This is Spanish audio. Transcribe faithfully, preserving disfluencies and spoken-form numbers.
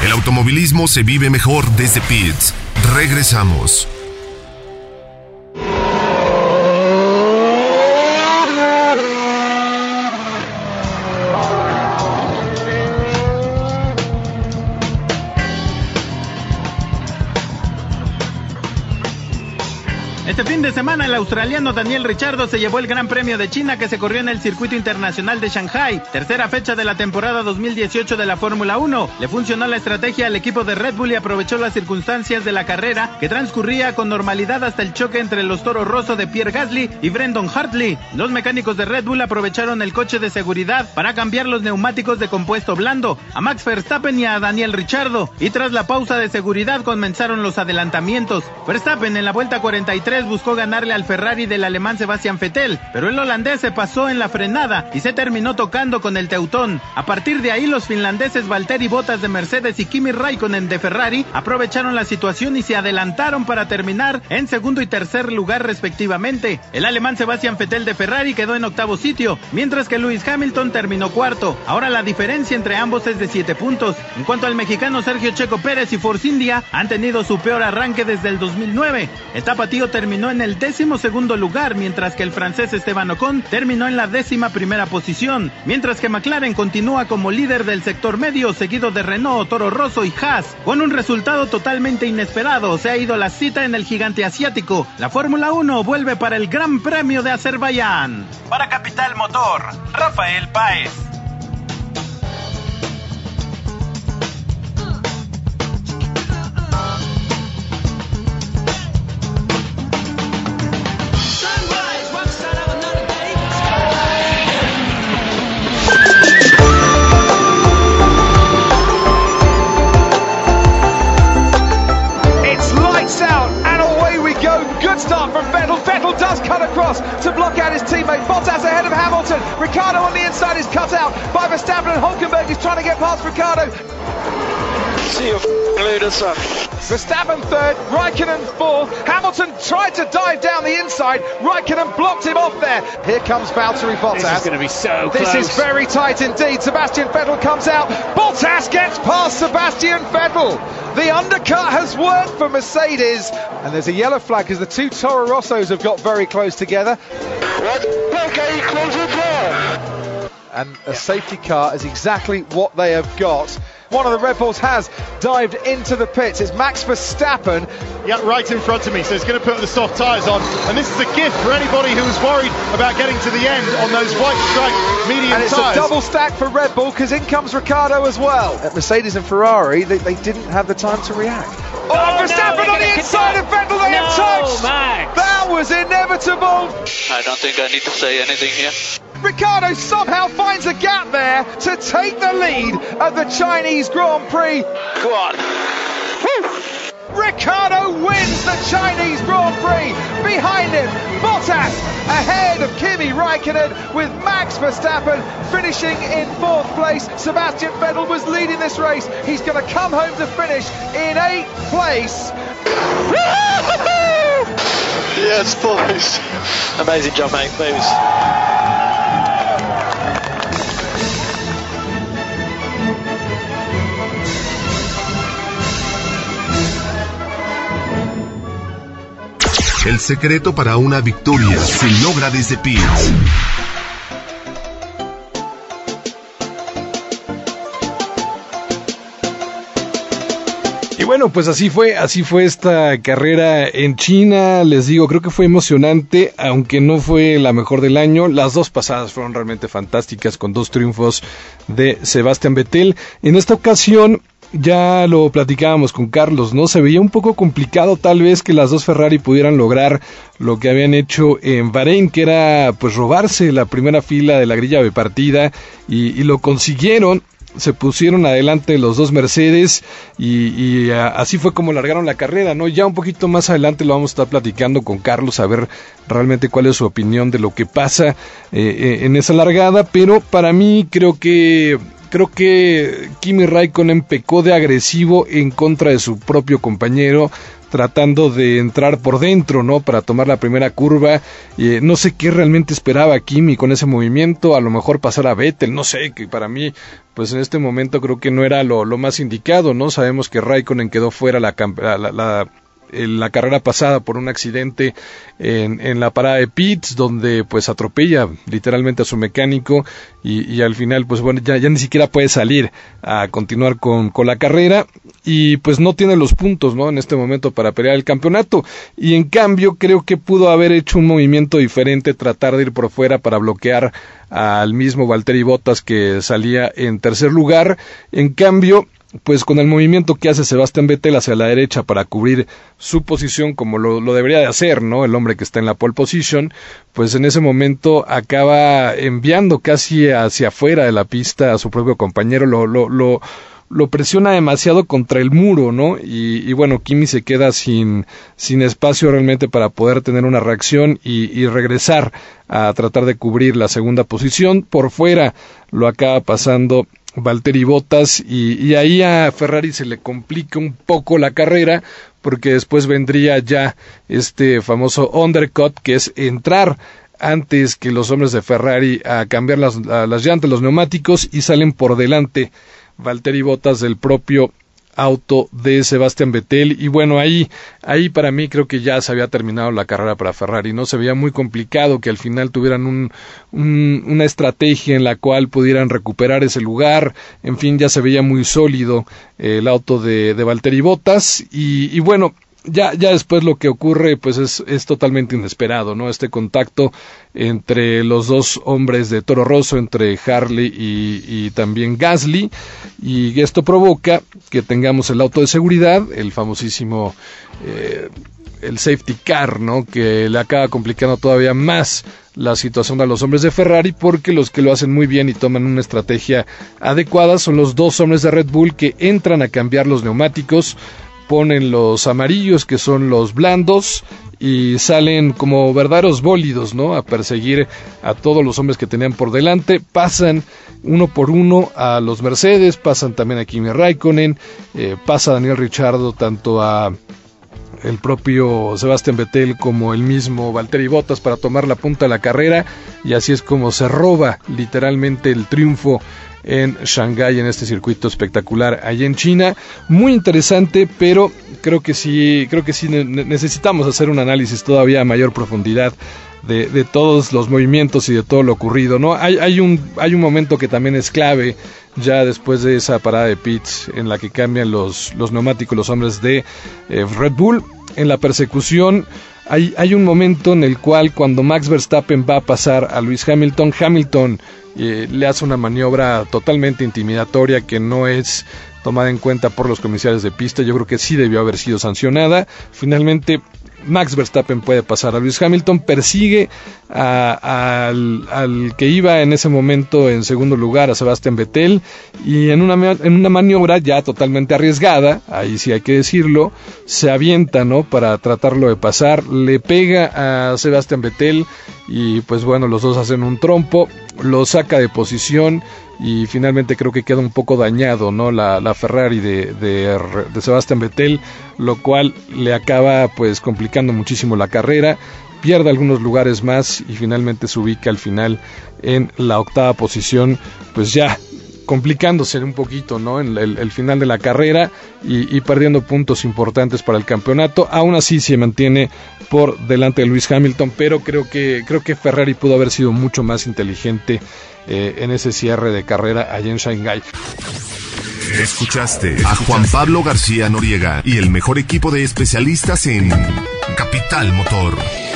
El automovilismo se vive mejor desde pits. Regresamos. Este fin de semana el australiano Daniel Ricciardo se llevó el Gran Premio de China que se corrió en el Circuito Internacional de Shanghai, tercera fecha de la temporada dos mil dieciocho de la Fórmula uno. Le funcionó la estrategia al equipo de Red Bull y aprovechó las circunstancias de la carrera que transcurría con normalidad hasta el choque entre los Toro Rosso de Pierre Gasly y Brendan Hartley. Los mecánicos de Red Bull aprovecharon el coche de seguridad para cambiar los neumáticos de compuesto blando a Max Verstappen y a Daniel Ricciardo, y tras la pausa de seguridad comenzaron los adelantamientos. Verstappen en la vuelta cuarenta y tres buscó ganarle al Ferrari del alemán Sebastian Vettel, pero el holandés se pasó en la frenada y se terminó tocando con el teutón. A partir de ahí los finlandeses Valtteri Bottas de Mercedes y Kimi Raikkonen de Ferrari aprovecharon la situación y se adelantaron para terminar en segundo y tercer lugar respectivamente. El alemán Sebastian Vettel de Ferrari quedó en octavo sitio, mientras que Lewis Hamilton terminó cuarto. Ahora la diferencia entre ambos es de siete puntos. En cuanto al mexicano Sergio Checo Pérez y Force India, han tenido su peor arranque desde el dos mil nueve. El tapatío terminó en el décimo segundo lugar, mientras que el francés Esteban Ocon terminó en la décima primera posición, mientras que McLaren continúa como líder del sector medio, seguido de Renault, Toro Rosso y Haas. Con un resultado totalmente inesperado, se ha ido la cita en el gigante asiático. La Fórmula uno vuelve para el Gran Premio de Azerbaiyán. Para Capital Motor, Rafael Páez. Start from Vettel. Vettel does cut across to block out his teammate. Bottas ahead of Hamilton. Ricciardo on the inside is cut out by Verstappen, and Hülkenberg is trying to get past Ricciardo. See you later, son. Verstappen third, Raikkonen fourth. Hamilton tried to dive down the inside. Raikkonen blocked him off there. Here comes Valtteri Bottas. This is going to be so this close. This is very tight indeed. Sebastian Vettel comes out. Bottas gets past Sebastian Vettel. The undercut has worked for Mercedes. And there's a yellow flag as the two Toro Rossos have got very close together. What? Okay, close it down. And a safety car is exactly what they have got. One of the Red Bulls has dived into the pits. It's Max Verstappen. Yeah, right in front of me, so he's going to put the soft tyres on. And this is a gift for anybody who was worried about getting to the end on those white striped medium tyres. And it's tyres. a double stack for Red Bull, because in comes Ricciardo as well. At Mercedes and Ferrari, they, they didn't have the time to react. Oh, oh Verstappen no, on the inside of Vettel, they no, have touched! Max. That was inevitable! I don't think I need to say anything here. Ricciardo somehow finds a gap there to take the lead at the Chinese Grand Prix. Go on. Woo! Ricciardo wins the Chinese Grand Prix. Behind him, Bottas ahead of Kimi Raikkonen, with Max Verstappen finishing in fourth place. Sebastian Vettel was leading this race. He's going to come home to finish in eighth place. Yes, boys. Amazing job, mate. Babies. El secreto para una victoria se logra desde pits. Y bueno, pues así fue, así fue esta carrera en China. Les digo, creo que fue emocionante, aunque no fue la mejor del año. Las dos pasadas fueron realmente fantásticas, con dos triunfos de Sebastian Vettel. En esta ocasión, ya lo platicábamos con Carlos, ¿no? Se veía un poco complicado tal vez que las dos Ferrari pudieran lograr lo que habían hecho en Bahrein, que era pues robarse la primera fila de la grilla de partida, y, y lo consiguieron. Se pusieron adelante los dos Mercedes y, y a, así fue como largaron la carrera, ¿no? Ya un poquito más adelante lo vamos a estar platicando con Carlos, a ver realmente cuál es su opinión de lo que pasa eh, eh, en esa largada, pero para mí creo que creo que Kimi Raikkonen pecó de agresivo en contra de su propio compañero. tratando de entrar por dentro, ¿no? Para tomar la primera curva. Eh, no sé qué realmente esperaba Kimi con ese movimiento, a lo mejor pasar a Vettel, no sé, que para mí, pues en este momento creo que no era lo, lo más indicado, ¿no? Sabemos que Raikkonen quedó fuera la, la, la, la en la carrera pasada por un accidente en, en la parada de pits, donde pues atropella literalmente a su mecánico y, y al final pues bueno ya, ya ni siquiera puede salir a continuar con, con la carrera y pues no tiene los puntos, ¿no? En este momento para pelear el campeonato, y en cambio creo que pudo haber hecho un movimiento diferente, tratar de ir por fuera para bloquear al mismo Valtteri Bottas, que salía en tercer lugar. En cambio, pues con el movimiento que hace Sebastián Vettel hacia la derecha para cubrir su posición, como lo, lo debería de hacer, ¿no? El hombre que está en la pole position, pues en ese momento acaba enviando casi hacia afuera de la pista a su propio compañero, lo, lo, lo, lo presiona demasiado contra el muro, ¿no? Y, y bueno, Kimi se queda sin, sin espacio realmente para poder tener una reacción y, y regresar a tratar de cubrir la segunda posición. Por fuera lo acaba pasando Valtteri Bottas y, y ahí a Ferrari se le complica un poco la carrera, porque después vendría ya este famoso undercut, que es entrar antes que los hombres de Ferrari a cambiar las, a las llantas, los neumáticos, y salen por delante Valtteri Bottas del propio auto de Sebastián Vettel. Y bueno, ahí ahí para mí creo que ya se había terminado la carrera para Ferrari, ¿no? Se veía muy complicado que al final tuvieran un, un, una estrategia en la cual pudieran recuperar ese lugar. En fin, ya se veía muy sólido eh, el auto de, de Valtteri Bottas y, y bueno, Ya, ya después lo que ocurre pues es, es totalmente inesperado, ¿no? Este contacto entre los dos hombres de Toro Rosso, entre Harley y, y también Gasly, y esto provoca que tengamos el auto de seguridad, el famosísimo eh, el safety car, ¿no? Que le acaba complicando todavía más la situación a los hombres de Ferrari, porque los que lo hacen muy bien y toman una estrategia adecuada son los dos hombres de Red Bull, que entran a cambiar los neumáticos, ponen los amarillos, que son los blandos, y salen como verdaderos bólidos, ¿no? A perseguir a todos los hombres que tenían por delante. Pasan uno por uno a los Mercedes, pasan también a Kimi Raikkonen, eh, pasa a Daniel Ricciardo, tanto a el propio Sebastián Vettel como el mismo Valtteri Bottas, para tomar la punta de la carrera, y así es como se roba literalmente el triunfo en Shanghái, en este circuito espectacular allá en China. Muy interesante, pero creo que sí, creo que sí necesitamos hacer un análisis todavía a mayor profundidad de, de todos los movimientos y de todo lo ocurrido, ¿no? Hay, hay un, hay un momento que también es clave, ya después de esa parada de pits en la que cambian los, los neumáticos los hombres de eh, Red Bull. En la persecución hay, hay un momento en el cual, cuando Max Verstappen va a pasar a Lewis Hamilton, Hamilton eh, le hace una maniobra totalmente intimidatoria que no es tomada en cuenta por los comisarios de pista. Yo creo que sí debió haber sido sancionada. Finalmente Max Verstappen puede pasar a Lewis Hamilton, persigue a, a, al, al que iba en ese momento en segundo lugar, a Sebastián Vettel, y en una, en una maniobra ya totalmente arriesgada, ahí sí hay que decirlo, se avienta, ¿no? Para tratarlo de pasar, le pega a Sebastián Vettel y pues bueno, los dos hacen un trompo, lo saca de posición y finalmente creo que queda un poco dañado, ¿no? La, la Ferrari de, de, de Sebastián Vettel, lo cual le acaba pues complicando muchísimo la carrera, pierde algunos lugares más y finalmente se ubica al final en la octava posición, pues ya complicándose un poquito, ¿no? En el, el final de la carrera y, y perdiendo puntos importantes para el campeonato. Aún así se mantiene por delante de Lewis Hamilton, pero creo que creo que Ferrari pudo haber sido mucho más inteligente eh, en ese cierre de carrera allá en Shanghái. Escuchaste a Juan Pablo García Noriega y el mejor equipo de especialistas en Capital Motor.